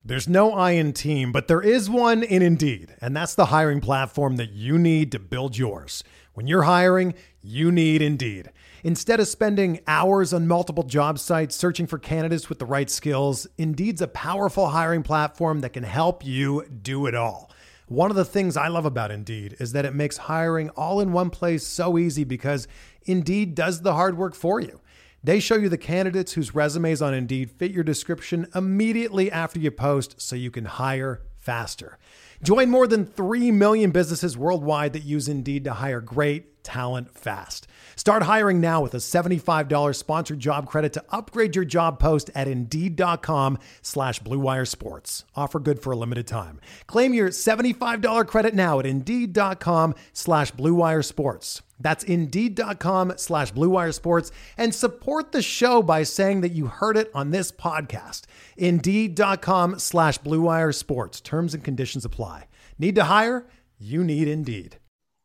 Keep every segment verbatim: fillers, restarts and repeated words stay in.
There's no I in team, but there is one in Indeed, and that's the hiring platform that you need to build yours. When you're hiring, you need Indeed. Instead of spending hours on multiple job sites searching for candidates with the right skills, Indeed's a powerful hiring platform that can help you do it all. One of the things I love about Indeed is that it makes hiring all in one place so easy because Indeed does the hard work for you. They show you the candidates whose resumes on Indeed fit your description immediately after you post so you can hire faster. Join more than three million businesses worldwide that use Indeed to hire great talent fast. Start hiring now with a seventy-five dollars sponsored job credit to upgrade your job post at Indeed.com slash Blue Wire Sports. Offer good for a limited time. Claim your seventy-five dollars credit now at Indeed.com slash Blue Wire Sports. That's Indeed.com slash Blue Wire Sports, and support the show by saying that you heard it on this podcast. Indeed.com slash Blue Wire Sports. Terms and conditions apply. Need to hire? You need Indeed.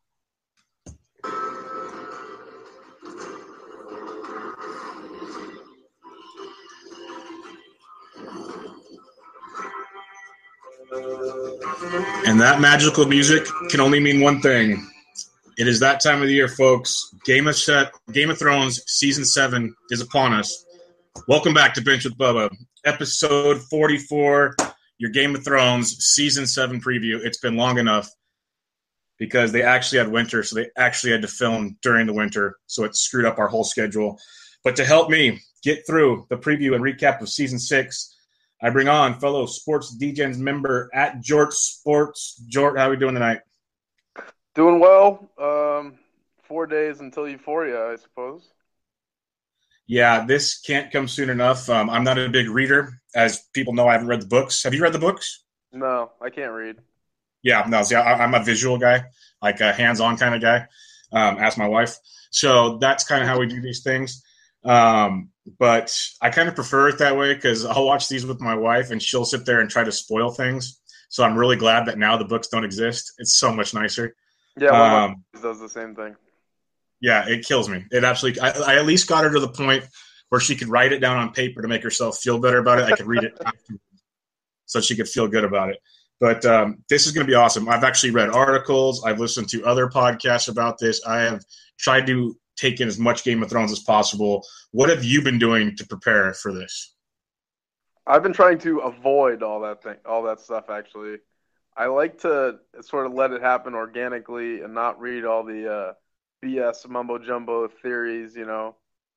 And that magical music can only mean one thing. It is that time of the year, folks. Game of Set, Game of Thrones Season seven is upon us. Welcome back to Bench with Bubba, Episode forty-four, your Game of Thrones Season seven preview. It's been long enough because they actually had winter, so they actually had to film during the winter, so it screwed up our whole schedule. But to help me get through the preview and recap of Season six, I bring on fellow Sports D-Gens member at Jort Sports. Jort, how are we doing tonight? Doing well. Um, four days until Euphoria, I suppose. Yeah, this can't come soon enough. Um, I'm not a big reader. As people know, I haven't read the books. Have you read the books? No, I can't read. Yeah, no, see, I, I'm a visual guy, like a hands-on kind of guy. Um, ask my wife. So that's kind of how we do these things. Um, but I kind of prefer it that way because I'll watch these with my wife, and she'll sit there and try to spoil things. So I'm really glad that now the books don't exist. It's so much nicer. Yeah, one um, of my does the same thing. Yeah, it kills me. It absolutely. I, I at least got her to the point where she could write it down on paper to make herself feel better about it. I could read it so she could feel good about it. But um, this is going to be awesome. I've actually read articles. I've listened to other podcasts about this. I have tried to take in as much Game of Thrones as possible. What have you been doing to prepare for this? I've been trying to avoid all that thing, all that stuff. Actually, I like to sort of let it happen organically and not read all the uh, B S mumbo jumbo theories. You know,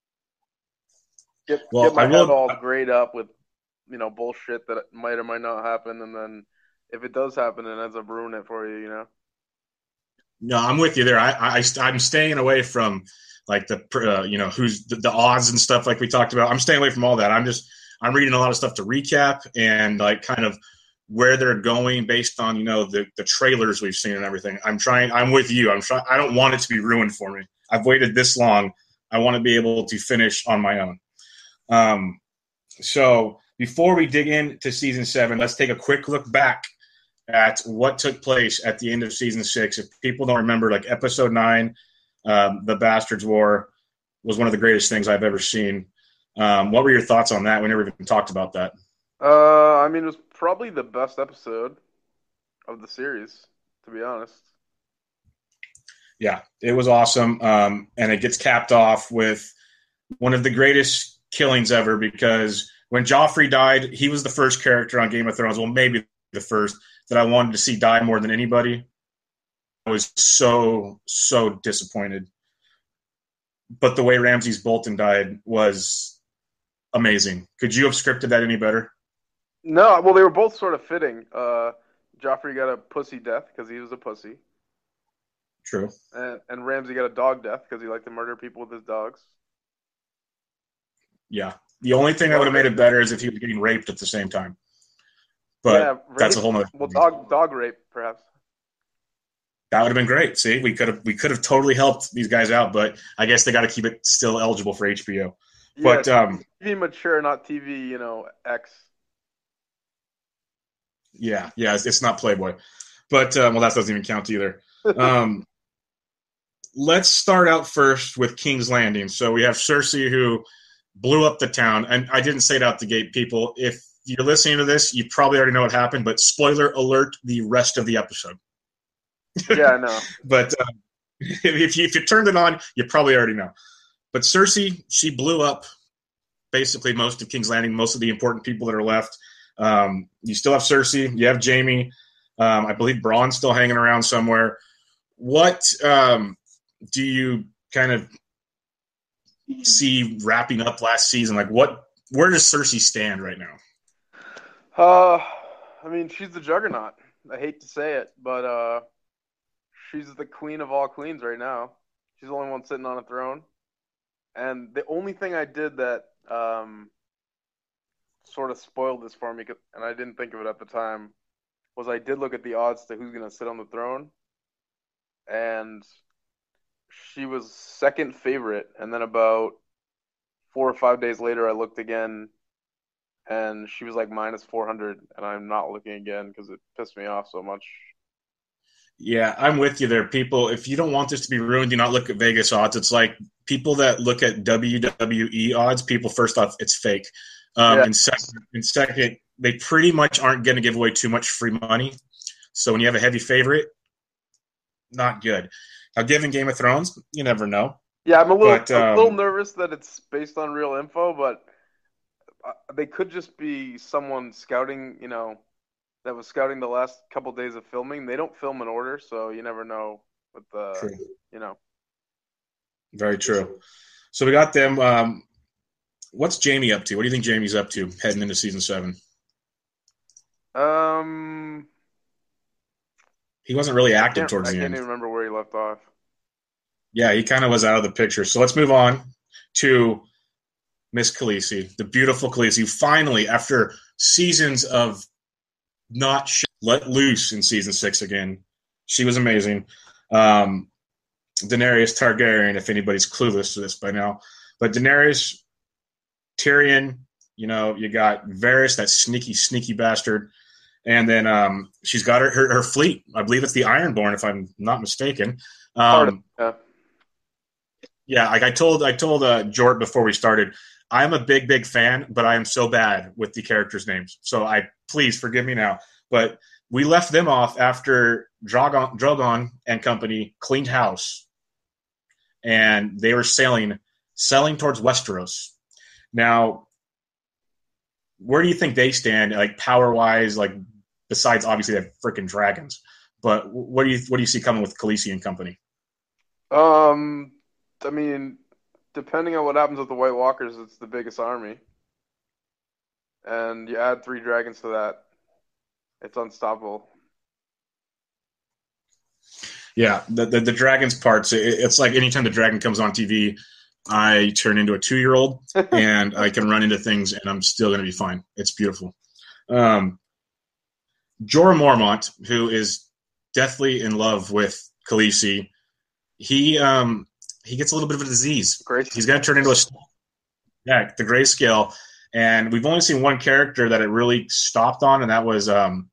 get Well, get my I will, head all grayed up with you know bullshit that might or might not happen, and then if it does happen, it ends up ruining it for you. You know. No, I'm with you there. I, I I'm staying away from like the uh, you know who's the, the odds and stuff like we talked about. I'm staying away from all that. I'm just I'm reading a lot of stuff to recap and like kind of where they're going based on you know the the trailers we've seen and everything. I'm trying. I'm with you. I'm trying. I don't want it to be ruined for me. I've waited this long. I want to be able to finish on my own. Um, so before we dig into season seven, let's take a quick look back at what took place at the end of season six. If people don't remember, like episode nine, um, the Bastards War was one of the greatest things I've ever seen. Um, what were your thoughts on that? We never even talked about that. Uh, I mean, it was probably the best episode of the series, to be honest. Yeah, it was awesome. Um, and it gets capped off with one of the greatest killings ever because when Joffrey died, he was the first character on Game of Thrones, well, maybe the first, that I wanted to see die more than anybody. I was so, so disappointed. But the way Ramsay Bolton died was amazing. Could you have scripted that any better? No, well, they were both sort of fitting. Uh, Joffrey got a pussy death because he was a pussy. True. And, and Ramsay got a dog death because he liked to murder people with his dogs. Yeah. The only thing that would have made it better is if he was getting raped at the same time. But yeah, that's a whole nother Well, dog dog rape, perhaps. That would have been great. See, we could have we could have totally helped these guys out, but I guess they got to keep it still eligible for H B O. Yeah, but um, T V mature, not T V, you know, X. Yeah, yeah, it's, it's not Playboy. But uh, well, that doesn't even count either. Um, let's start out first with King's Landing. So we have Cersei who blew up the town, and I didn't say it out the gate, people. If you're listening to this, you probably already know what happened, but spoiler alert, the rest of the episode. Yeah, I know. But uh, if, you, if you turned it on, you probably already know. But Cersei, she blew up basically most of King's Landing, most of the important people that are left. Um, you still have Cersei. You have Jaime. Um, I believe Bronn's still hanging around somewhere. What um, do you kind of see wrapping up last season? Like, what? Where does Cersei stand right now? Uh, I mean, she's the juggernaut. I hate to say it, but uh, she's the queen of all queens right now. She's the only one sitting on a throne. And the only thing I did that um, sort of spoiled this for me, and I didn't think of it at the time, was I did look at the odds to who's going to sit on the throne. And she was second favorite. And then about four or five days later, I looked again, and she was like minus four hundred. And I'm not looking again because it pissed me off so much. Yeah, I'm with you there. People, if you don't want this to be ruined, do not look at Vegas odds. It's like people that look at W W E odds, people first off, it's fake. Um, Yeah. and, second, and second, they pretty much aren't going to give away too much free money. So when you have a heavy favorite, not good. Now, given Game of Thrones, you never know. Yeah, I'm a little, But, I'm a um, little nervous that it's based on real info, but uh, they could just be someone scouting, you know, that was scouting the last couple days of filming. They don't film in order, so you never know with the, True. you know. Very true. So we got them. Um, what's Jaime up to? What do you think Jaime's up to heading into season seven? Um, He wasn't really I active can't, towards I the can't end. even remember where he left off. Yeah, he kind of was out of the picture. So let's move on to Miss Khaleesi, the beautiful Khaleesi, who finally, after seasons of not sh- let loose in season six again, she was amazing. Um, Daenerys Targaryen, if anybody's clueless to this by now. But Daenerys, Tyrion, you know, you got Varys, that sneaky, sneaky bastard. And then um, she's got her, her her fleet. I believe it's the Ironborn, if I'm not mistaken. Part of, Um, yeah. yeah, like I told I told uh, Jort before we started, I'm a big, big fan, but I am so bad with the characters' names. So I please forgive me now. But we left them off after Drogon, Drogon and company cleaned house, and they were sailing sailing towards Westeros. Now, where do you think they stand, like power wise? Like besides, obviously, they have freaking dragons. But what do you what do you see coming with Khaleesi and company? Um, I mean, depending on what happens with the White Walkers, it's the biggest army. And you add three dragons to that, it's unstoppable. Yeah, the the, the dragons parts. It, it's like anytime the dragon comes on T V, I turn into a two-year-old and I can run into things and I'm still going to be fine. It's beautiful. Um, Jorah Mormont, who is deathly in love with Khaleesi, he um, he gets a little bit of a disease. Grace. He's going to turn into a yeah, the grayscale. And we've only seen one character that it really stopped on, and that was um,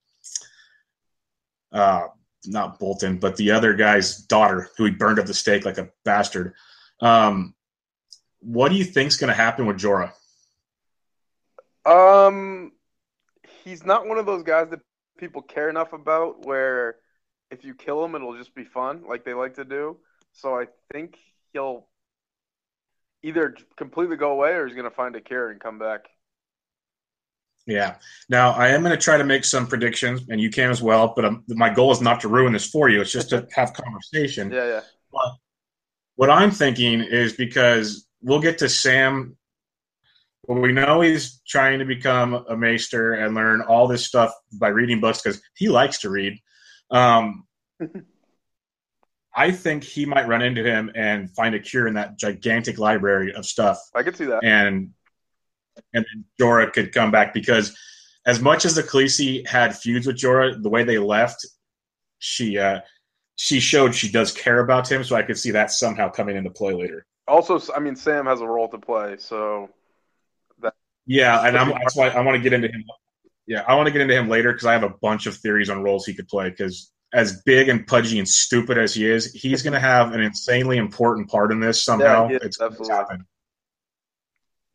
uh, not Bolton, but the other guy's daughter, who he burned up the stake like a bastard. Um, what do you think's going to happen with Jorah? Um, he's not one of those guys that people care enough about where if you kill him, it'll just be fun, like they like to do. So I think he'll either completely go away or he's going to find a cure and come back. Yeah. Now, I am going to try to make some predictions, and you can as well, but um, my goal is not to ruin this for you. It's just to have conversation. Yeah, yeah. But what I'm thinking is because we'll get to Sam. Well, we know he's trying to become a maester and learn all this stuff by reading books because he likes to read. Um, I think he might run into him and find a cure in that gigantic library of stuff. I could see that. And and then Jorah could come back because as much as the Khaleesi had feuds with Jorah, the way they left, she uh, she showed she does care about him, so I could see that somehow coming into play later. Also, I mean, Sam has a role to play, so that yeah, and I'm, that's why I want to get into him. Yeah, I want to get into him later because I have a bunch of theories on roles he could play. Because as big and pudgy and stupid as he is, he's going to have an insanely important part in this somehow. Yeah, it's absolutely. happen.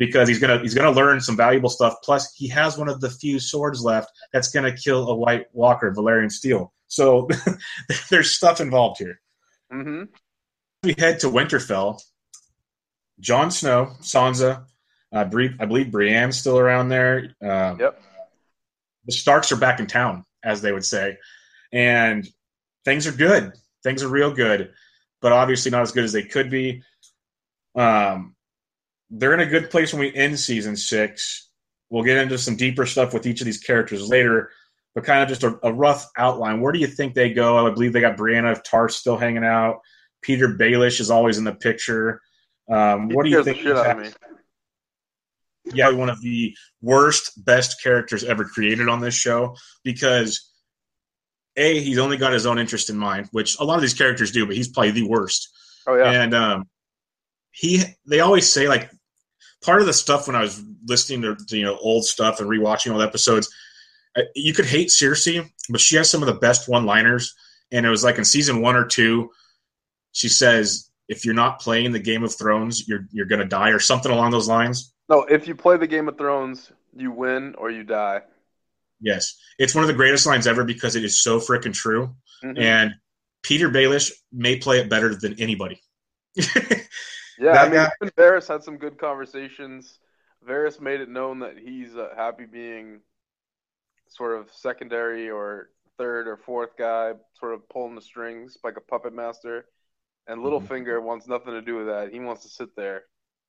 because he's gonna he's gonna learn some valuable stuff. Plus, he has one of the few swords left that's gonna kill a White Walker, Valerian Steel. So there's stuff involved here. Mm-hmm. We head to Winterfell. Jon Snow, Sansa, I believe, I believe Brienne's still around there. Um, Yep. The Starks are back in town, as they would say, and things are good. Things are real good, but obviously not as good as they could be. Um, they're in a good place when we end season six. We'll get into some deeper stuff with each of these characters later, but kind of just a, a rough outline. Where do you think they go? I believe they got Brienne of Tarth still hanging out. Peter Baelish is always in the picture. Um, what do you think? The shit out of me. Yeah, one of the worst, best characters ever created on this show because, A, he's only got his own interest in mind, which a lot of these characters do, but he's probably the worst. Oh, yeah. And um, he, they always say, like, part of the stuff when I was listening to, to you know old stuff and rewatching old episodes, you could hate Cersei, but she has some of the best one-liners. And it was like in season one or two, she says, if you're not playing the Game of Thrones, you're you're going to die, or something along those lines. No, if you play the Game of Thrones, you win or you die. Yes. It's one of the greatest lines ever because it is so freaking true. Mm-hmm. And Peter Baelish may play it better than anybody. Yeah, I mean, guy, even Varys had some good conversations. Varys made it known that he's uh, happy being sort of secondary or third or fourth guy, sort of pulling the strings like a puppet master. And Littlefinger mm-hmm. wants nothing to do with that. He wants to sit there.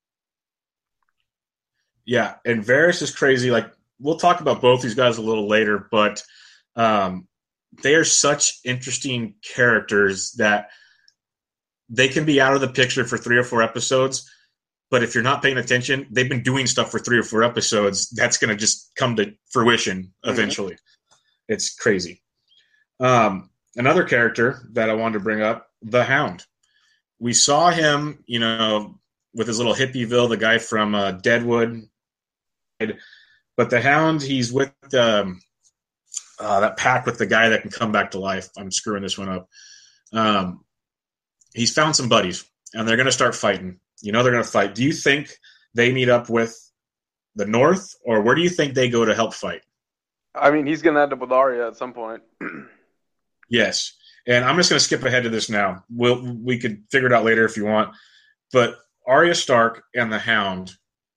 Yeah, and Varys is crazy. Like, we'll talk about both these guys a little later, but um, they are such interesting characters that they can be out of the picture for three or four episodes, but if you're not paying attention, they've been doing stuff for three or four episodes. That's going to just come to fruition eventually. Mm-hmm. It's crazy. Um, another character that I wanted to bring up, the Hound. We saw him, you know, with his little Hippieville, the guy from uh, Deadwood. But the Hound, he's with um, uh, that pack with the guy that can come back to life. I'm screwing this one up. Um, he's found some buddies, and they're going to start fighting. You know they're going to fight. Do you think they meet up with the North, or where do you think they go to help fight? I mean, he's going to end up with Arya at some point. Yes. And I'm just going to skip ahead to this now. We'll, we could figure it out later if you want. But Arya Stark and the Hound,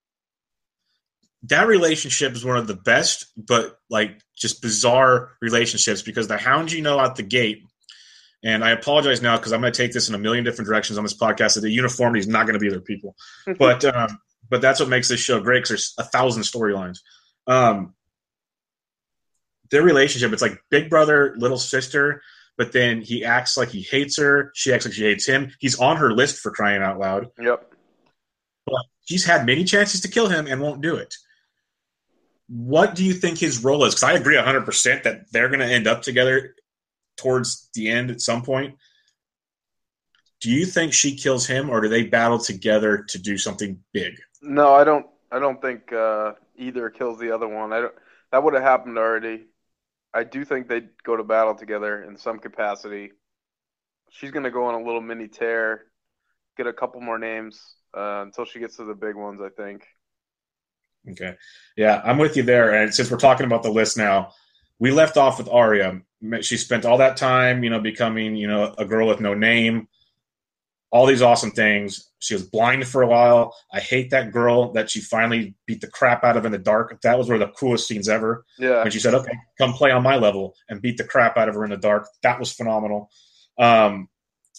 that relationship is one of the best, but like just bizarre relationships because the Hound, you know, out the gate, and I apologize now because I'm going to take this in a million different directions on this podcast, that the uniformity is not going to be their people. but um, but that's what makes this show great because there's a thousand storylines. Um, their relationship, it's like big brother, little sister, but then he acts like he hates her. She acts like she hates him. He's on her list for crying out loud. Yep. But she's had many chances to kill him and won't do it. What do you think his role is? Because I agree one hundred percent that they're going to end up together towards the end at some point. Do you think she kills him, or do they battle together to do something big? No, I don't. I don't think uh, either kills the other one. I don't. That would have happened already. I do think they'd go to battle together in some capacity. She's going to go on a little mini tear, get a couple more names uh, until she gets to the big ones, I think. Okay. Yeah, I'm with you there. And since we're talking about the list now, we left off with Arya. She spent all that time, you know, becoming, you know, a girl with no name, all these awesome things. She was blind for a while. I hate that girl that she finally beat the crap out of in the dark. That was one of the coolest scenes ever. Yeah. When she said, okay, come play on my level, and beat the crap out of her in the dark. That was phenomenal. Um,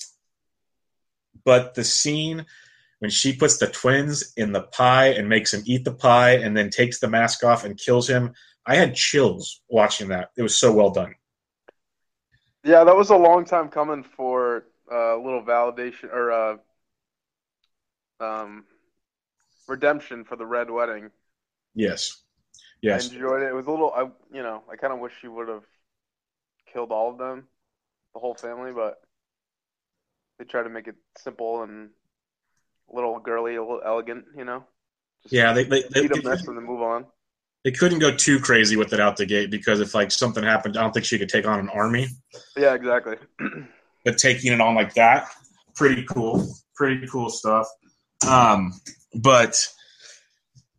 but the scene when she puts the twins in the pie and makes him eat the pie and then takes the mask off and kills him, I had chills watching that. It was so well done. Yeah, that was a long time coming for a uh, little validation or uh, um, redemption for the Red Wedding. Yes. Yes. I enjoyed it. It was a little, I you know, I kind of wish she would have killed all of them, the whole family, but they tried to make it simple and a little girly, a little elegant, you know? Just yeah, they they, they, eat they, a mess and then move on. They couldn't go too crazy with it out the gate because if like something happened, I don't think she could take on an army. Yeah, exactly. But taking it on like that, pretty cool. Pretty cool stuff. Um, but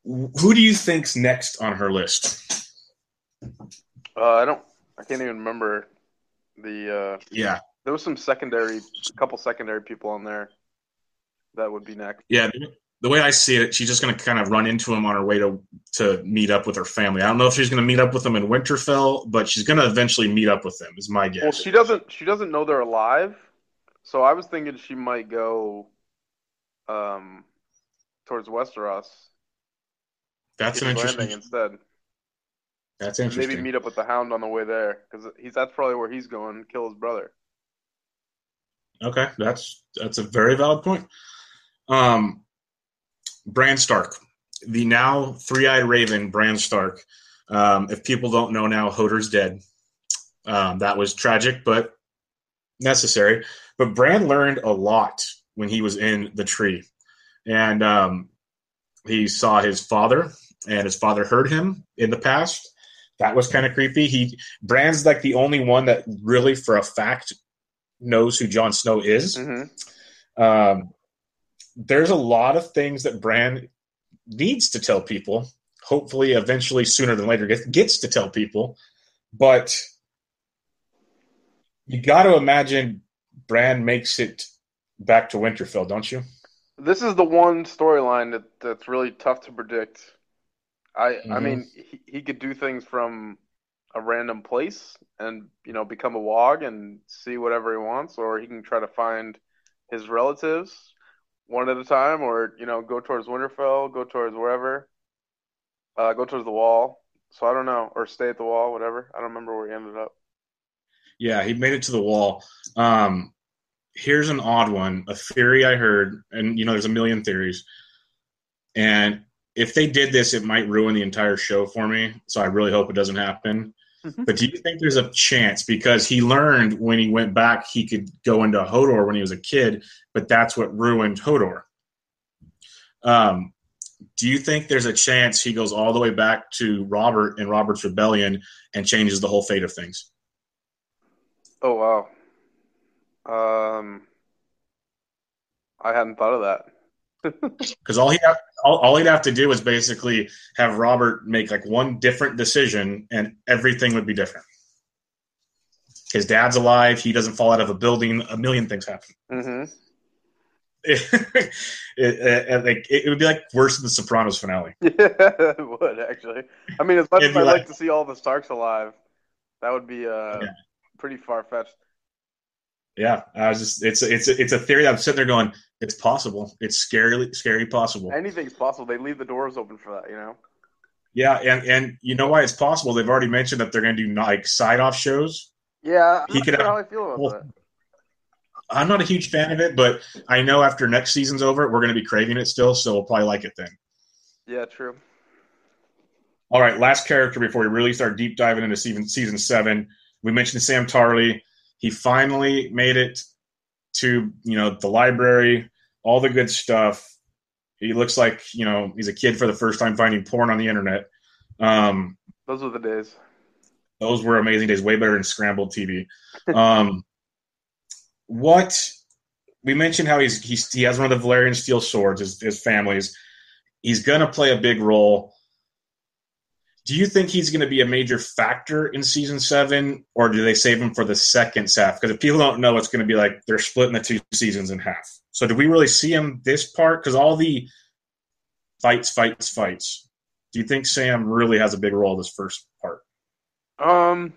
Who do you think's next on her list? Uh, I don't. I can't even remember the. Uh, Yeah. There was some secondary, a couple secondary people on there that would be next. Yeah. The way I see it, she's just going to kind of run into him on her way to to meet up with her family. I don't know if she's going to meet up with them in Winterfell, but she's going to eventually meet up with them. Is my guess. Well, she doesn't. She doesn't know they're alive, so I was thinking she might go, um, towards Westeros. That's an King's interesting. Landing instead. That's And interesting. maybe meet up with the Hound on the way there because he's that's probably where he's going. Kill his brother. Okay, that's that's a very valid point. Um, Bran Stark, the now three-eyed raven, Bran Stark. Um, if people don't know now, Hodor's dead. Um, that was tragic, but necessary. But Bran learned a lot when he was in the tree, and um, he saw his father, and his father heard him in the past. That was kind of creepy. He Bran's like the only one that really, for a fact, knows who Jon Snow is. Mm-hmm. Um, there's a lot of things that Bran needs to tell people. Hopefully, eventually, sooner than later, gets, gets to tell people. But you got to imagine Bran makes it back to Winterfell, don't you? This is the one storyline that, that's really tough to predict. I Mm-hmm. I mean, he, he could do things from a random place and, you know, become a wog and see whatever he wants, or he can try to find his relatives one at a time, or, you know, go towards Winterfell, go towards wherever, uh, go towards the wall. So I don't know, or stay at the wall, whatever. I don't remember where he ended up. Yeah, he made it to the wall. Um, here's an odd one, a theory I heard, and, you know, there's a million theories. And if they did this, it might ruin the entire show for me. So I really hope it doesn't happen. Mm-hmm. But do you think there's a chance? Because he learned when he went back, he could go into Hodor when he was a kid, but that's what ruined Hodor. Um, do you think there's a chance he goes all the way back to Robert and Robert's rebellion and changes the whole fate of things? Oh, wow. Um, I hadn't thought of that. Because all he'd have, all, all he'd have to do is basically have Robert make like one different decision, and everything would be different. His dad's alive. He doesn't fall out of a building. A million things happen. Mm-hmm. it, it, it, like, it would be like worse than the Sopranos finale. Yeah, it would actually. I mean, as much It'd as I'd like, like to see all the Starks alive, that would be uh, yeah. pretty far fetched. Yeah, I was just it's it's it's a theory that I'm sitting there going, it's possible. It's scary, scary possible. Anything's possible. They leave the doors open for that, you know. Yeah, and and you know why it's possible? They've already mentioned that they're going to do like side off shows. Yeah, I'm he not could sure have, how I feel about well, that. I'm not a huge fan of it, but I know after next season's over, we're going to be craving it still, so we'll probably like it then. Yeah, true. All right, last character before we really start deep diving into season season seven. We mentioned Sam Tarly. He finally made it to, you know, the library, all the good stuff. He looks like, you know, he's a kid for the first time finding porn on the internet. Um, those were the days. Those were amazing days, way better than scrambled T V. Um, what we mentioned how he's, he's he has one of the Valyrian steel swords, his, his family's. He's going to play a big role. Do you think he's going to be a major factor in season seven, or do they save him for the second half? Because if people don't know, it's going to be like they're splitting the two seasons in half. So do we really see him this part? Because all the fights, fights, fights. Do you think Sam really has a big role this first part? Um,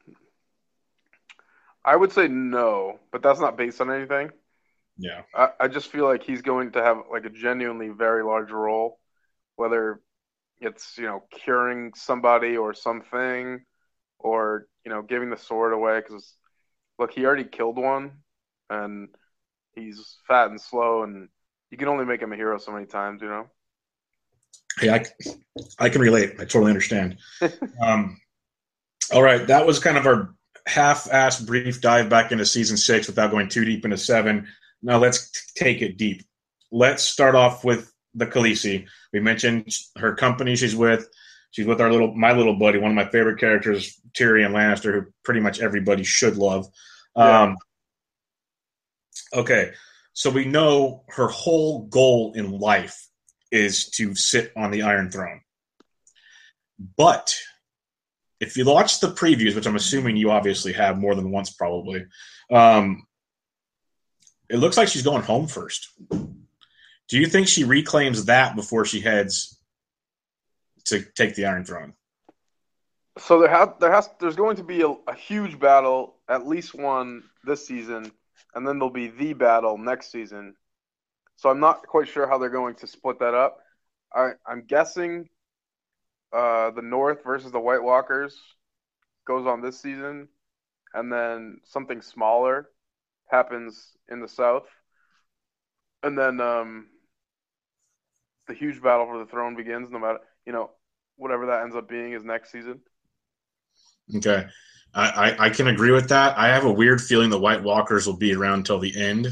I would say no, but that's not based on anything. Yeah. I, I just feel like he's going to have like a genuinely very large role, whether it's, you know, curing somebody or something, or, you know, giving the sword away. Because, look, he already killed one, and he's fat and slow, and you can only make him a hero so many times, you know? Hey, I, I can relate. I totally understand. um, all right, that was kind of our half-assed brief dive back into season six without going too deep into seven. Now let's take it deep. Let's start off with the Khaleesi. We mentioned her company she's with. She's with our little, my little buddy, one of my favorite characters, Tyrion Lannister, who pretty much everybody should love. Yeah. Um, okay, so we know her whole goal in life is to sit on the Iron Throne. But if you watch the previews, which I'm assuming you obviously have more than once probably, um, it looks like she's going home first. Do you think she reclaims that before she heads to take the Iron Throne? So there has there has there's going to be a, a huge battle, at least one this season, and then there'll be the battle next season. So I'm not quite sure how they're going to split that up. I, I'm guessing uh, the North versus the White Walkers goes on this season, and then something smaller happens in the South, and then um, the huge battle for the throne begins. No matter you know whatever that ends up being is next season. Okay. I, I, I can agree with that. I have a weird feeling the White Walkers will be around until the end.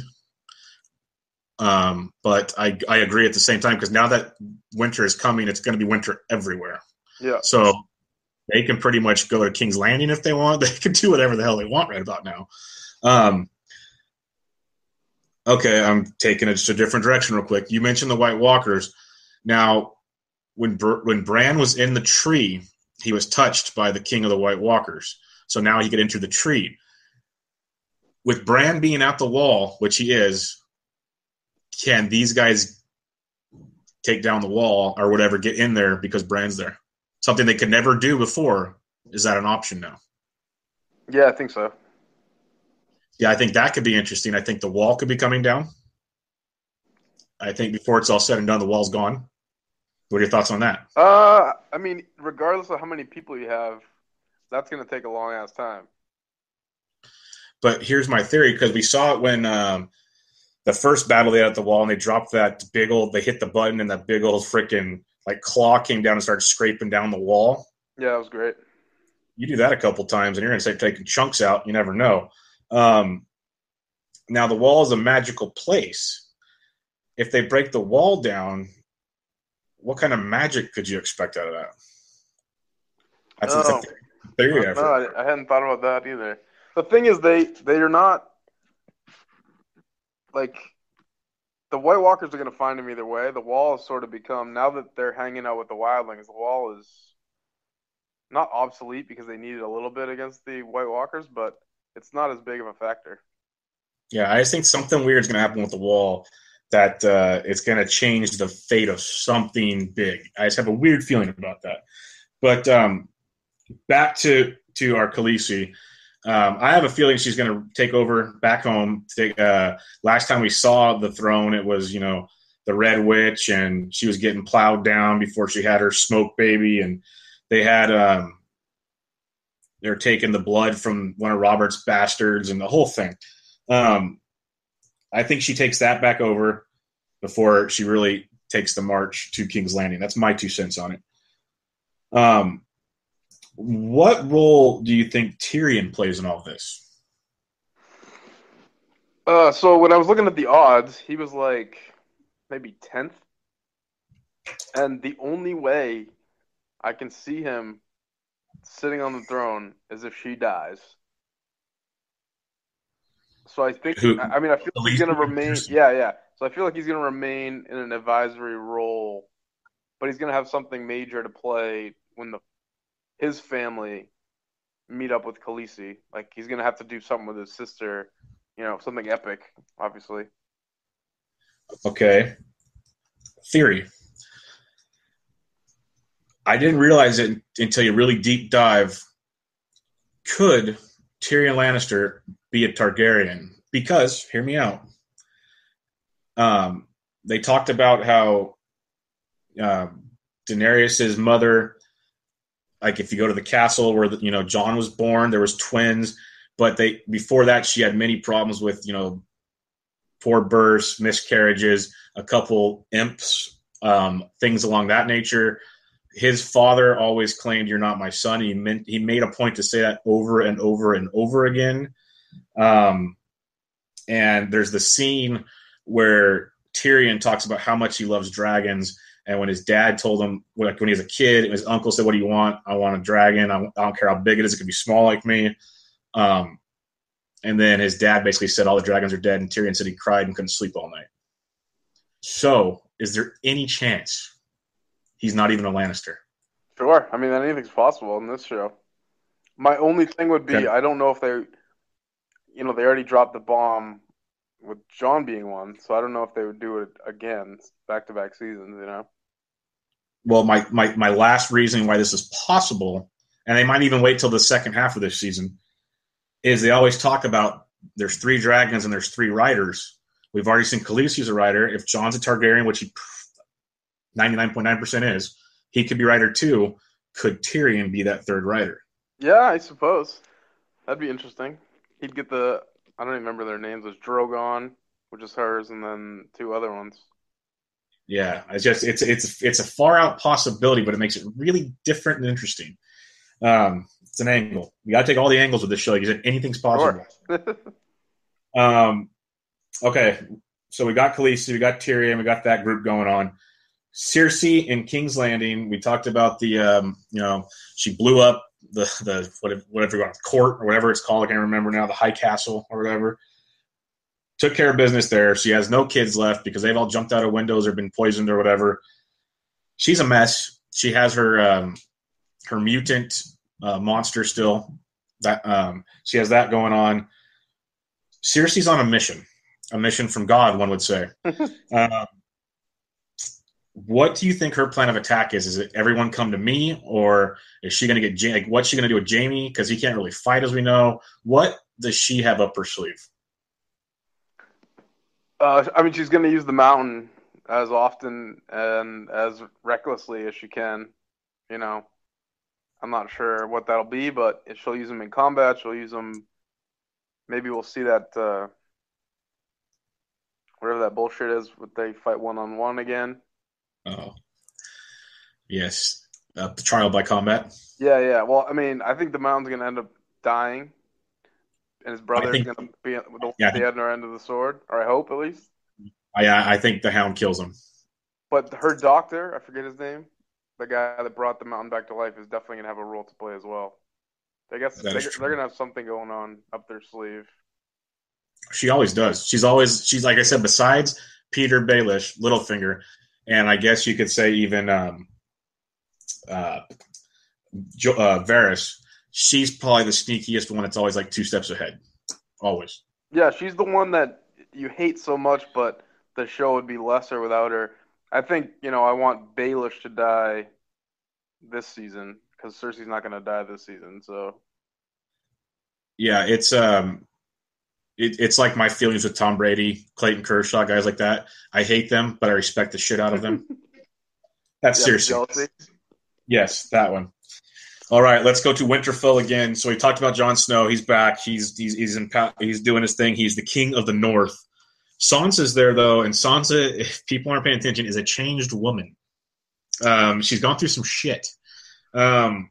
Um, but I, I agree at the same time because now that winter is coming, it's going to be winter everywhere. Yeah. So they can pretty much go to King's Landing if they want. They can do whatever the hell they want right about now. Um, okay, I'm taking it just a different direction real quick. You mentioned the White Walkers. Now, when when Bran was in the tree, he was touched by the king of the White Walkers. So now he could enter the tree. With Bran being at the wall, which he is, can these guys take down the wall or whatever, get in there because Bran's there? Something they could never do before. Is that an option now? Yeah, I think so. Yeah, I think that could be interesting. I think the wall could be coming down. I think before it's all said and done, the wall's gone. What are your thoughts on that? Uh, I mean, regardless of how many people you have, that's going to take a long ass time. But here's my theory, because we saw it when um, the first battle they had at the wall, and they dropped that big old, they hit the button, and that big old freaking like claw came down and started scraping down the wall. Yeah, that was great. You do that a couple times, and you're going to start taking chunks out. You never know. Um, now, the wall is a magical place. If they break the wall down, what kind of magic could you expect out of that? That's, oh. that's a theory. No, no I, I hadn't thought about that either. The thing is, they they are not like the White Walkers are going to find him either way. The wall has sort of become, now that they're hanging out with the wildlings, the wall is not obsolete because they need it a little bit against the White Walkers, but it's not as big of a factor. Yeah, I just think something weird is going to happen with the wall. That uh, it's going to change the fate of something big. I just have a weird feeling about that. But um, back to to our Khaleesi. Um, I have a feeling she's going to take over back home. Take, uh, last time we saw the throne, it was, you know, the Red Witch, and she was getting plowed down before she had her smoke baby. And they had um, they're taking the blood from one of Robert's bastards and the whole thing. Um, I think she takes that back over before she really takes the march to King's Landing. That's my two cents on it. Um, what role do you think Tyrion plays in all this? Uh, so when I was looking at the odds, he was like maybe tenth. And the only way I can see him sitting on the throne is if she dies. So I think, Who, I mean, I feel like he's going to remain, yeah, yeah. So I feel like he's going to remain in an advisory role, but he's going to have something major to play when the his family meet up with Khaleesi. Like, he's going to have to do something with his sister, you know, something epic, obviously. Okay. Theory. I didn't realize it until you really deep dive. Could Tyrion Lannister be a Targaryen? Because, hear me out, um, they talked about how uh, Daenerys' mother, like if you go to the castle where, the, you know, Jon was born, there was twins, but they before that she had many problems with, you know, poor births, miscarriages, a couple imps, um, things along that nature. His father always claimed, "You're not my son." He meant he made a point to say that over and over and over again. Um, and there's the scene where Tyrion talks about how much he loves dragons, and when his dad told him, like when he was a kid, his uncle said, "What do you want?" "I want a dragon. I don't care how big it is. It could be small like me." Um, and then his dad basically said all the dragons are dead, and Tyrion said he cried and couldn't sleep all night. So, is there any chance he's not even a Lannister? Sure. I mean, anything's possible in this show. My only thing would be, Okay. I don't know if they, you know, they already dropped the bomb with John being one, so I don't know if they would do it again, back to back seasons, you know? Well, my, my, my last reason why this is possible, and they might even wait till the second half of this season, is they always talk about there's three dragons and there's three riders. We've already seen Khaleesi's a rider. If John's a Targaryen, which he ninety-nine point nine percent is, he could be rider two. Could Tyrion be that third rider? Yeah, I suppose. That'd be interesting. He'd get the, I don't even remember their names, it was Drogon, which is hers, and then two other ones. Yeah, it's just it's it's it's a far out possibility, but it makes it really different and interesting. Um, it's an angle. You got to take all the angles with this show. Like you said, anything's possible. Sure. um, okay, so we got Khaleesi, we got Tyrion, we got that group going on. Cersei in King's Landing. We talked about the um, you know, she blew up the the whatever whatever you want, court or whatever it's called. I can't remember now. The High Castle or whatever. Took care of business there. She has no kids left because they've all jumped out of windows or been poisoned or whatever. She's a mess. She has her um, her mutant uh, monster still. That um, she has that going on. Cersei's on a mission, a mission from God, one would say. uh, what do you think her plan of attack is? Is it everyone come to me, or is she going to get like what's she going to do with Jaime because he can't really fight, as we know? What does she have up her sleeve? Uh, I mean, she's going to use the mountain as often and as recklessly as she can. You know, I'm not sure what that'll be, but if she'll use them in combat, she'll use them. Maybe we'll see that uh, whatever that bullshit is, but they fight one on one again. Oh, yes, uh, the trial by combat. Yeah, yeah. Well, I mean, I think the mountain's going to end up dying. And his brother's think, going to be with the, yeah, the other end of the sword, or I hope at least. I I think the Hound kills him. But her doctor, I forget his name, the guy that brought the mountain back to life, is definitely going to have a role to play as well. I guess they, they're going to have something going on up their sleeve. She always does. She's always she's like I said. Besides Peter Baelish, Littlefinger, and I guess you could say even um, uh, jo- uh, Varys. She's probably the sneakiest one that's always like two steps ahead. Always. Yeah, she's the one that you hate so much, but the show would be lesser without her. I think, you know, I want Baelish to die this season because Cersei's not going to die this season. So, yeah, it's um, it, it's like my feelings with Tom Brady, Clayton Kershaw, guys like that. I hate them, but I respect the shit out of them. That's yeah, seriously. jealousy. Yes, that one. All right, let's go to Winterfell again. So we talked about Jon Snow. He's back. He's he's he's in, he's doing his thing. He's the king of the North. Sansa's there though, and Sansa, if people aren't paying attention, is a changed woman. Um, she's gone through some shit. Um,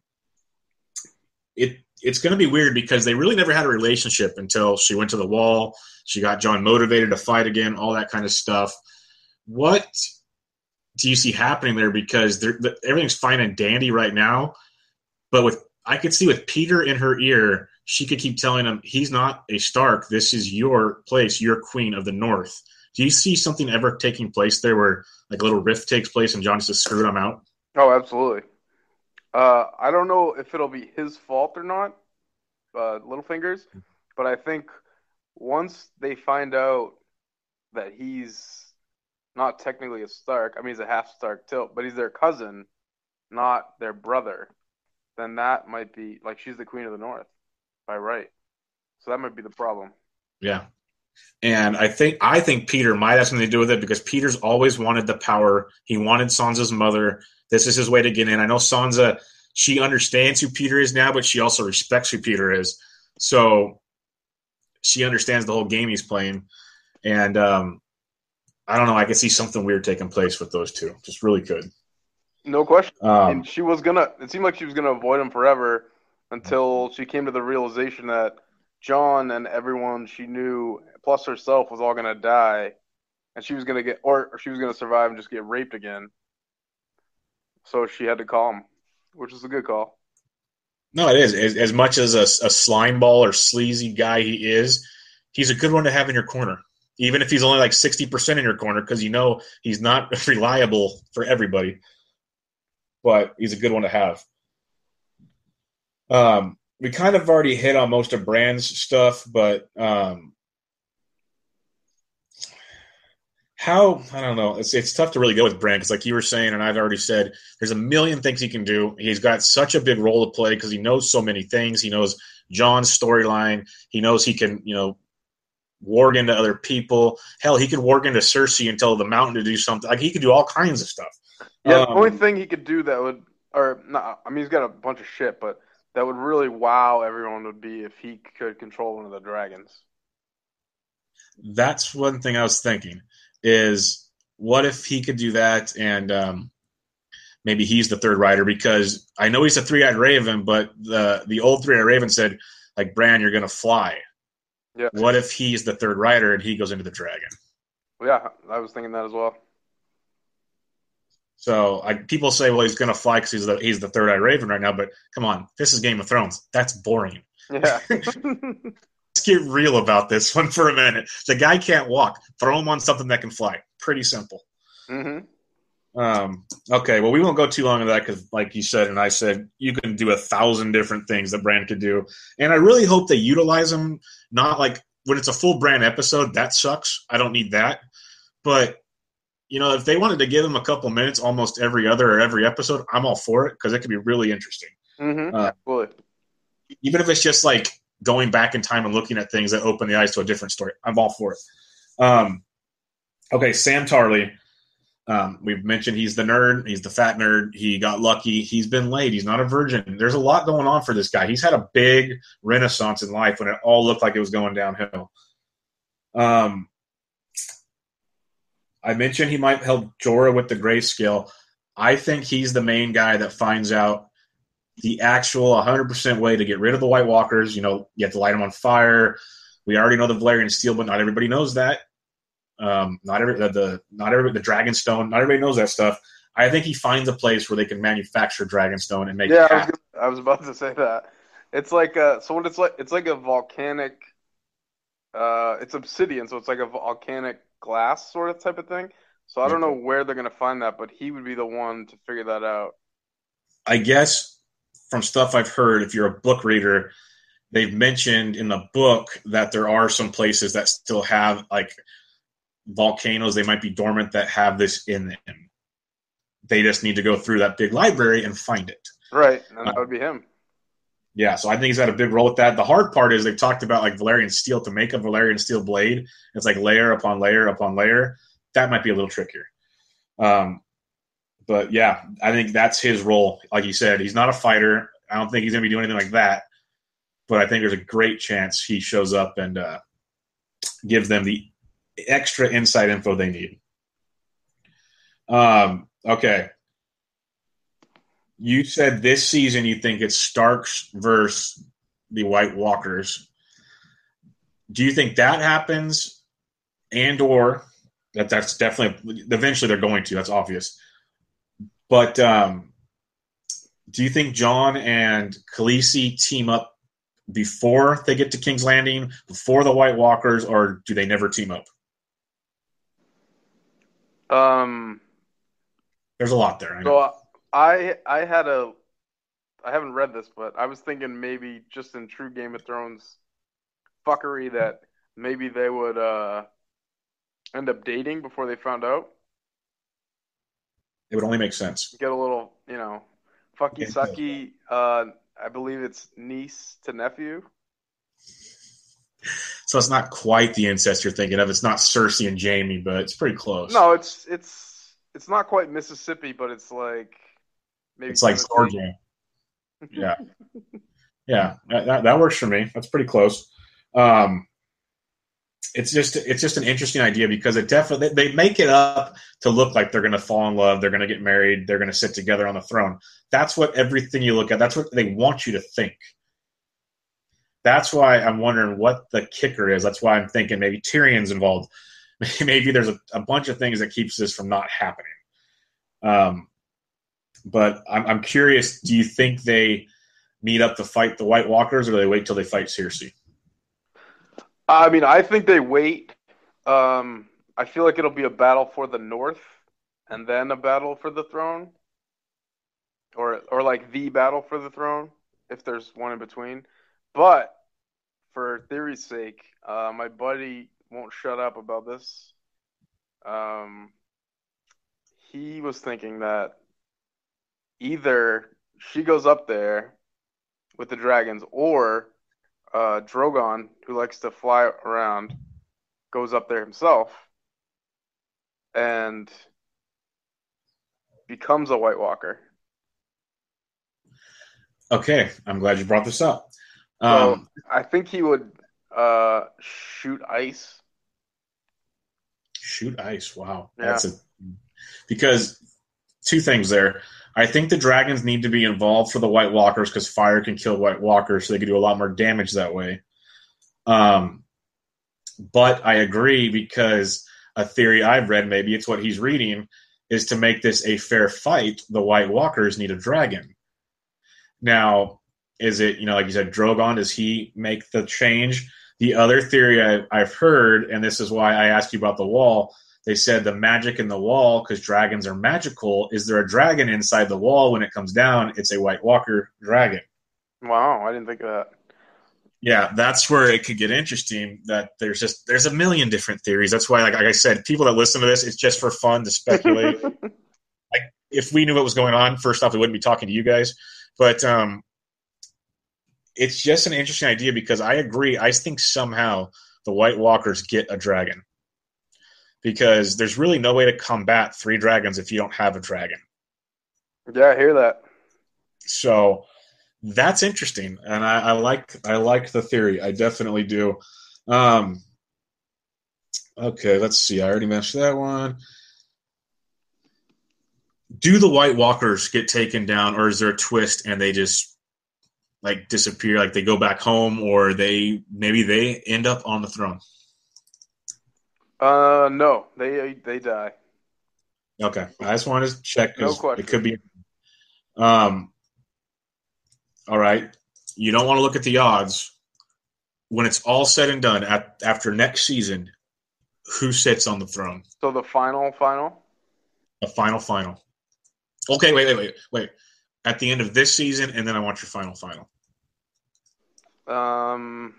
it it's going to be weird because they really never had a relationship until she went to the Wall. She got Jon motivated to fight again, all that kind of stuff. What do you see happening there? Because the, everything's fine and dandy right now. But with I could see with Peter in her ear, she could keep telling him, he's not a Stark. This is your place. You're queen of the North. Do you see something ever taking place there where like a little rift takes place and Jon just screwed him out? Oh, absolutely. Uh, I don't know if it'll be his fault or not, uh, Littlefinger's, but I think once they find out that he's not technically a Stark, I mean, he's a half Stark tilt, but he's their cousin, not their brother, then that might be like she's the queen of the North by right. So that might be the problem. Yeah. And I think I think Peter might have something to do with it because Peter's always wanted the power. He wanted Sansa's mother. This is his way to get in. I know Sansa, she understands who Peter is now, but she also respects who Peter is. So she understands the whole game he's playing. And um, I don't know. I could see something weird taking place with those two. Just really could. No question. Um, and she was going to – it seemed like she was going to avoid him forever until she came to the realization that Jon and everyone she knew, plus herself, was all going to die. And she was going to get – or she was going to survive and just get raped again. So she had to call him, which is a good call. No, it is. As, as much as a, a slime ball or sleazy guy he is, he's a good one to have in your corner. even if he's only like sixty percent in your corner, because you know he's not reliable for everybody. But he's a good one to have. Um, we kind of already hit on most of Brand's stuff, but um, how I don't know. It's it's tough to really go with Brand because, like you were saying, and I've already said, there's a million things he can do. He's got such a big role to play because he knows so many things. He knows Jon's storyline. He knows he can, you know, warg into other people. Hell, he could warg into Cersei and tell the mountain to do something. Like he could do all kinds of stuff. Yeah, Um, the only thing he could do that would, or not, I mean, he's got a bunch of shit, but that would really wow everyone would be if he could control one of the dragons. That's one thing I was thinking. Is what if he could do that and um, maybe he's the third rider, because I know he's a three-eyed raven, but the the old three-eyed raven said, like, Bran, you're going to fly. Yeah. What if he's the third rider and he goes into the dragon? Yeah, I was thinking that as well. So I, people say, well, he's going to fly because he's the, he's the third-eyed raven right now, but come on, this is Game of Thrones. That's boring. Yeah. Let's get real about this one for a minute. The guy can't walk. Throw him on something that can fly. Pretty simple. Mm-hmm. Um, okay, well, we won't go too long on that because, like you said and I said, you can do a thousand different things that Bran could do. And I really hope they utilize him, not like when it's a full Bran episode, that sucks. I don't need that. But, you know, if they wanted to give him a couple minutes almost every other or every episode, I'm all for it because it could be really interesting. Mm-hmm. Uh, Absolutely. Even if it's just like going back in time and looking at things that open the eyes to a different story. I'm all for it. Um, okay, Sam Tarly. Um, we've mentioned he's the nerd. He's the fat nerd. He got lucky. He's been laid. He's not a virgin. There's a lot going on for this guy. He's had a big renaissance in life when it all looked like it was going downhill. Um, I mentioned he might help Jorah with the grayscale. I think he's the main guy that finds out the actual one hundred percent way to get rid of the White Walkers. You know, you have to light them on fire. We already know the Valyrian steel, but not everybody knows that. Um, not every the, the not every the Dragonstone. Not everybody knows that stuff. I think he finds a place where they can manufacture Dragonstone and make Yeah, it I was, happen. gonna, I was about to say that. It's like a, so what it's like. It's like a volcanic. Uh, it's obsidian, so it's like a volcanic glass sort of type of thing. So I don't know where they're gonna find that, but he would be the one to figure that out. I guess from stuff I've heard, if you're a book reader, they've mentioned in the book that there are some places that still have like volcanoes. They might be dormant that have this in them. They just need to go through that big library and find it. Right, and that would be him. Yeah, so I think he's had a big role with that. The hard part is they've talked about like Valyrian steel. To make a Valyrian steel blade, it's like layer upon layer upon layer. That might be a little trickier. Um, but yeah, I think that's his role. Like you said, he's not a fighter. I don't think he's going to be doing anything like that. But I think there's a great chance he shows up and uh, gives them the extra inside info they need. Um, okay. You said this season you think it's Starks versus the White Walkers. Do you think that happens? And or that that's definitely eventually they're going to. That's obvious. But um, do you think Jon and Khaleesi team up before they get to King's Landing, before the White Walkers, or do they never team up? Um, There's a lot there. I know. so I I had a I haven't read this, but I was thinking maybe just in true Game of Thrones fuckery that maybe they would uh, end up dating before they found out. It would only make sense. Get a little, you know, fucky sucky. Uh, I believe it's niece to nephew. So it's not quite the incest you're thinking of. It's not Cersei and Jaime, but it's pretty close. No, it's it's it's not quite Mississippi, but it's like maybe it's like Georgia. Yeah, yeah, that, that works for me. That's pretty close. Um, it's just it's just an interesting idea because it definitely they make it up to look like they're going to fall in love, they're going to get married, they're going to sit together on the throne. That's what everything you look at. That's what they want you to think. That's why I'm wondering what the kicker is. That's why I'm thinking maybe Tyrion's involved. Maybe there's a, a bunch of things that keeps this from not happening. Um, but I'm, I'm curious. Do you think they meet up to fight the White Walkers, or do they wait till they fight Cersei? I mean, I think they wait Um, I feel like it'll be a battle for the North, and then a battle for the throne, or or like the battle for the throne, if there's one in between. But for theory's sake, uh, my buddy won't shut up about this. Um, he was thinking that either she goes up there with the dragons, or uh, Drogon, who likes to fly around, goes up there himself and becomes a White Walker. Okay, I'm glad you brought this up. So Um, I think he would uh, shoot ice. shoot ice. Wow, Yeah. that's a because two things there. I think the dragons need to be involved for the White Walkers because fire can kill White Walkers, so they can do a lot more damage that way. Um, but I agree because a theory I've read, maybe it's what he's reading, is to make this a fair fight, the White Walkers need a dragon. Now, is it, you know, like you said, Drogon, does he make the change? The other theory I, I've heard, and this is why I asked you about the wall, they said the magic in the wall, because dragons are magical, is there a dragon inside the wall when it comes down? It's a White Walker dragon. Wow, I didn't think of that. Yeah, that's where it could get interesting. That there's just there's a million different theories. That's why, like, like I said, people that listen to this, it's just for fun to speculate. Like, if we knew what was going on, first off, we wouldn't be talking to you guys. But um, it's just an interesting idea because I agree. I think somehow the White Walkers get a dragon because there's really no way to combat three dragons if you don't have a dragon. Yeah, I hear that. So that's interesting, and I, I like I like the theory. I definitely do. Um, okay, let's see. I already mentioned that one. Do the White Walkers get taken down, or is there a twist and they just like disappear, like they go back home, or they maybe they end up on the throne? Uh, no, they they die. Okay, I just wanted to check No because question. it could be. Um, all right, you don't want to look at the odds. When it's all said and done, at, after next season, who sits on the throne? So the final, final. The final, final. Okay, wait, wait, wait, wait. At the end of this season, and then I want your final, final. Um.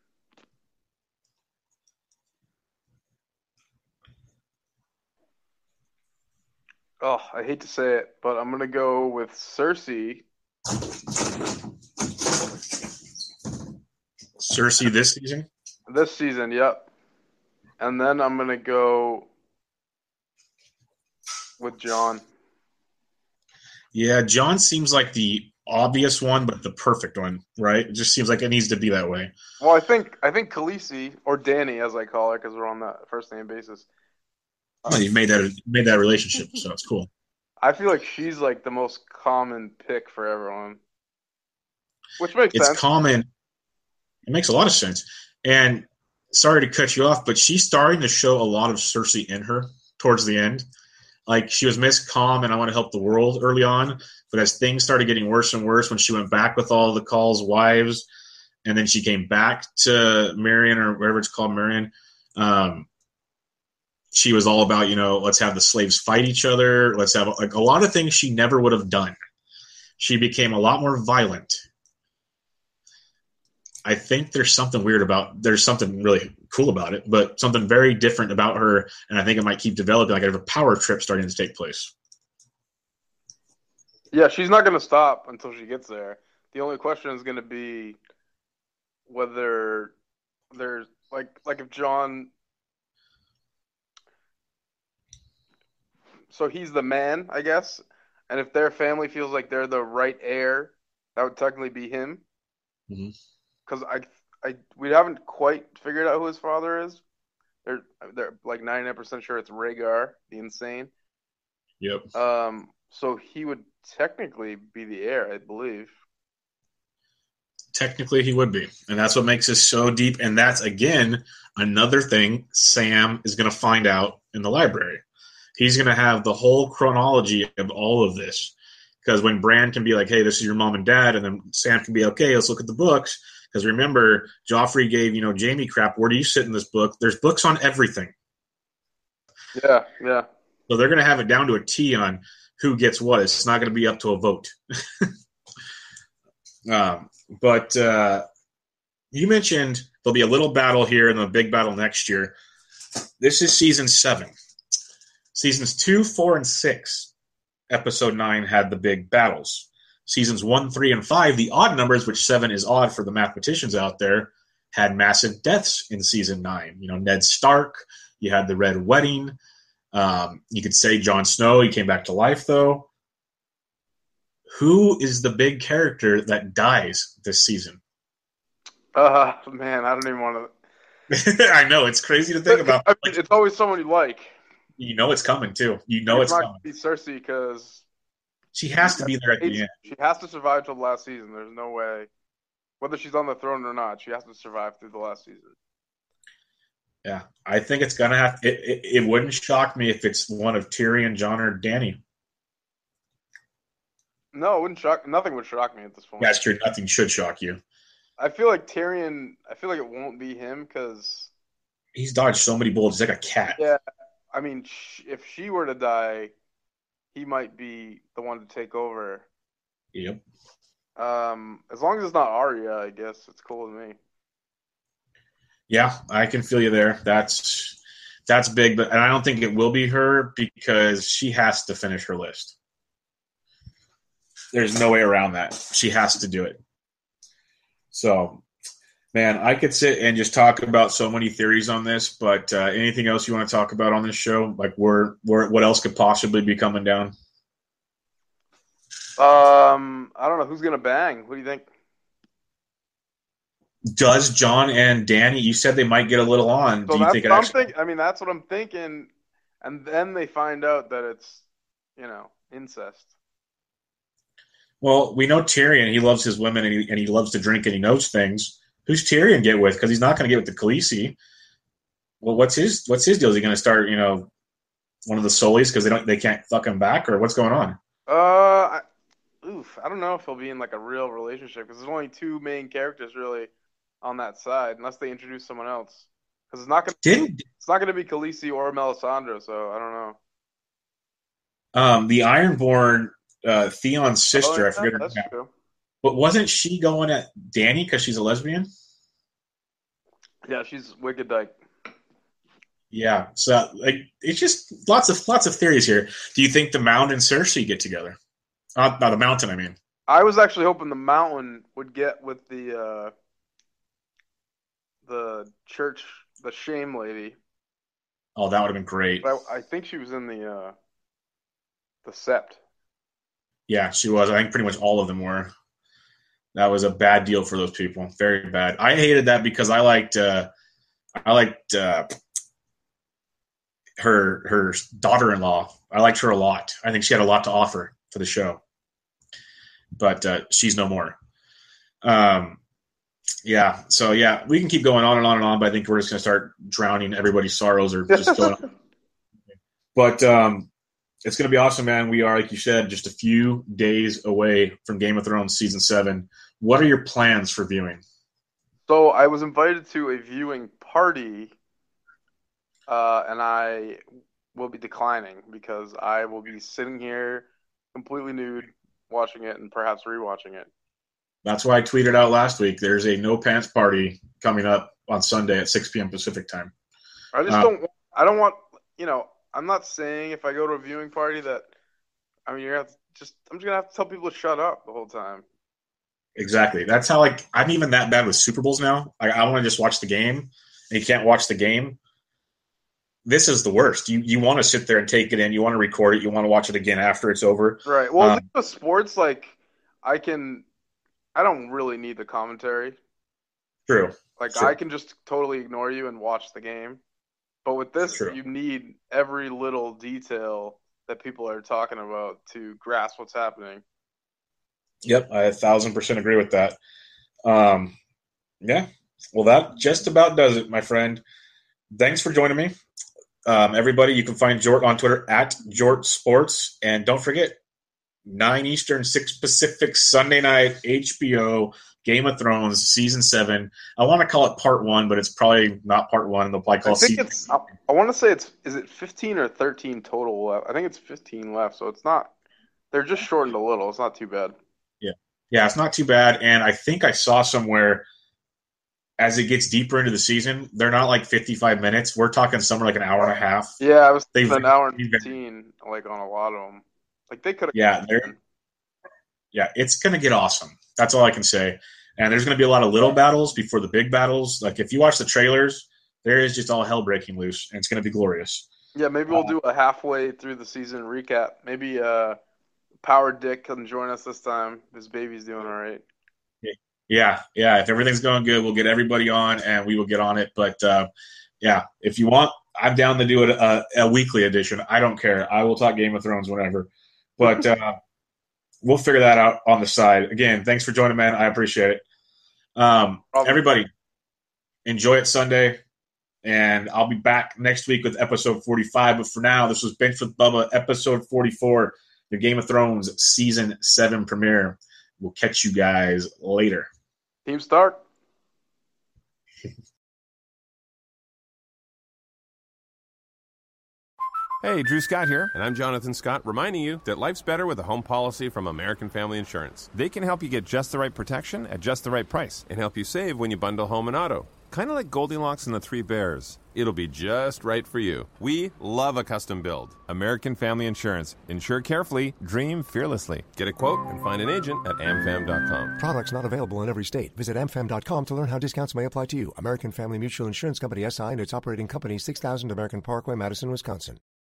Oh, I hate to say it, but I'm gonna go with Cersei. Cersei this season? This season, yep. And then I'm gonna go with Jon. Yeah, Jon seems like the obvious one, but the perfect one, right? It just seems like it needs to be that way. Well, I think I think Khaleesi, or Dany as I call her, because we're on that first name basis. Well, you've made that made that relationship, so it's cool. I feel like she's like the most common pick for everyone, which makes It's sense. common. It makes a lot of sense. And sorry to cut you off, but she's starting to show a lot of Cersei in her towards the end. Like, she was Miss Calm and I want to help the world early on, but as things started getting worse and worse when she went back with all the Call's wives, and then she came back to Marion, or whatever it's called, Marion, um, she was all about, you know, let's have the slaves fight each other. Let's have like a lot of things she never would have done. She became a lot more violent. I think there's something weird about, there's something really cool about it, but something very different about her, and I think it might keep developing. Like I have a power trip starting to take place. Yeah, she's not going to stop until she gets there. The only question is going to be whether there's, like, like if Jon, so he's the man, I guess, and if their family feels like they're the right heir, that would technically be him. Mm-hmm. Because I, I, we haven't quite figured out who his father is. They're, they're like ninety-nine percent sure it's Rhaegar, the Insane. Yep. Um. So he would technically be the heir, I believe. Technically, he would be. And that's what makes this so deep. And that's, again, another thing Sam is going to find out in the library. He's going to have the whole chronology of all of this. Because when Bran can be like, hey, this is your mom and dad, and then Sam can be, okay, let's look at the books. Because remember, Joffrey gave, you know, Jaime crap. Where do you sit in this book? There's books on everything. Yeah, yeah. So they're going to have it down to a T on who gets what. It's not going to be up to a vote. um, but uh, you mentioned there'll be a little battle here and a big battle next year. This is season seven. Seasons two, four, and six, episode nine had the big battles. Seasons one, three, and five, the odd numbers, which seven is odd for the mathematicians out there, had massive deaths in season nine. You know, Ned Stark, you had the Red Wedding. Um, you could say Jon Snow, he came back to life, though. Who is the big character that dies this season? Uh, man, I don't even want to. I know, it's crazy to think about. I mean, like, it's always someone you like. You know it's coming, too. You know it's, it's coming. It's not Cersei because she has to be there at the end. She has to survive till the last season. There's no way. Whether she's on the throne or not, she has to survive through the last season. Yeah, I think it's gonna have. It, it, it wouldn't shock me if it's one of Tyrion, Jon, or Dany. No, it wouldn't shock. Nothing would shock me at this point. That's true. Nothing should shock you. I feel like Tyrion. I feel like it won't be him because he's dodged so many bullets. He's like a cat. Yeah, I mean, if she were to die, he might be the one to take over. Yep. Um, as long as it's not Arya, I guess it's cool with me. Yeah, I can feel you there. That's that's big, but and I don't think it will be her because she has to finish her list. There's no way around that. She has to do it. So, man, I could sit and just talk about so many theories on this, but uh, anything else you want to talk about on this show? Like, where, where, what else could possibly be coming down? Um, I don't know. Who's going to bang? What do you think? Does Jon and Dany, you said they might get a little on. So do you think it I'm actually... think, I mean, that's what I'm thinking. And then they find out that it's, you know, incest. Well, we know Tyrion. He loves his women and he, and he loves to drink and he knows things. Who's Tyrion get with? Because he's not going to get with the Khaleesi. Well, what's his what's his deal? Is he going to start, you know, one of the Sullys because they don't they can't fuck him back, or what's going on? Uh, I, oof, I don't know if he'll be in like a real relationship because there's only two main characters really on that side, unless they introduce someone else. Because it's not going to it's not going to be Khaleesi or Melisandre, so I don't know. Um, the Ironborn, uh, Theon's sister, oh, yeah, I forget her that's name. True. But wasn't she going at Dany because she's a lesbian? Yeah, she's wicked dyke. Yeah, so like it's just lots of lots of theories here. Do you think the Mound and Cersei get together? Uh, not the Mountain, I mean. I was actually hoping the Mountain would get with the uh, the church, the Shame lady. Oh, that would have been great. I, I think she was in the uh, the Sept. Yeah, she was. I think pretty much all of them were. That was a bad deal for those people. Very bad. I hated that because I liked uh, I liked uh, her her daughter-in-law. I liked her a lot. I think she had a lot to offer to the show. But uh, she's no more. Um, yeah. So yeah, we can keep going on and on and on. But I think we're just going to start drowning everybody's sorrows or just going on. But um, it's going to be awesome, man. We are, like you said, just a few days away from Game of Thrones season seven. What are your plans for viewing? So I was invited to a viewing party, uh, and I will be declining because I will be sitting here completely nude, watching it and perhaps rewatching it. That's why I tweeted out last week. There's a no pants party coming up on Sunday at six p.m. Pacific time. I just uh, don't. I don't want. You know, I'm not saying if I go to a viewing party that. I mean, you're gonna have to just. I'm just gonna have to tell people to shut up the whole time. Exactly. That's how. Like, I'm even that bad with Super Bowls now. I, I want to just watch the game, and you can't watch the game. This is the worst. You you want to sit there and take it in. You want to record it. You want to watch it again after it's over. Right. Well, um, with sports, like I can. I don't really need the commentary. True. Like true. I can just totally ignore you and watch the game. But with this, true. You need every little detail that people are talking about to grasp what's happening. Yep, I a thousand percent agree with that. Um, yeah. Well, that just about does it, my friend. Thanks for joining me. Um, everybody, you can find Jort on Twitter at Jort Sports. And don't forget, nine Eastern, six Pacific, Sunday night, H B O, Game of Thrones, season seven. I want to call it part one, but it's probably not part one. They'll probably call I it think season. it's. I, I want to say it's. Is it fifteen or thirteen total left? I think it's fifteen left, so it's not. They're just shortened a little. It's not too bad. Yeah, yeah, it's not too bad. And I think I saw somewhere as it gets deeper into the season, they're not like fifty-five minutes. We're talking somewhere like an hour and a half. Yeah, I was They've an hour and fifteen, like on a lot of them. Like they could have. Yeah, they're. Yeah, it's gonna get awesome. That's all I can say. And there's going to be a lot of little battles before the big battles. Like, if you watch the trailers, there is just all hell breaking loose, and it's going to be glorious. Yeah, maybe we'll uh, do a halfway through the season recap. Maybe uh, Power Dick can join us this time. His baby's doing all right. Yeah, yeah. If everything's going good, we'll get everybody on, and we will get on it. But, uh, yeah, if you want, I'm down to do it a, a weekly edition. I don't care. I will talk Game of Thrones whenever. But uh, – we'll figure that out on the side. Again, thanks for joining, man. I appreciate it. Um, everybody, enjoy it Sunday, and I'll be back next week with episode forty-five. But for now, this was Bench with Bubba, episode forty-four, the Game of Thrones season seven premiere. We'll catch you guys later. Team Stark. Hey, Drew Scott here, and I'm Jonathan Scott, reminding you that life's better with a home policy from American Family Insurance. They can help you get just the right protection at just the right price and help you save when you bundle home and auto. Kind of like Goldilocks and the Three Bears. It'll be just right for you. We love a custom build. American Family Insurance. Insure carefully, dream fearlessly. Get a quote and find an agent at am fam dot com. Products not available in every state. Visit am fam dot com to learn how discounts may apply to you. American Family Mutual Insurance Company, S I and its operating company, six thousand American Parkway, Madison, Wisconsin.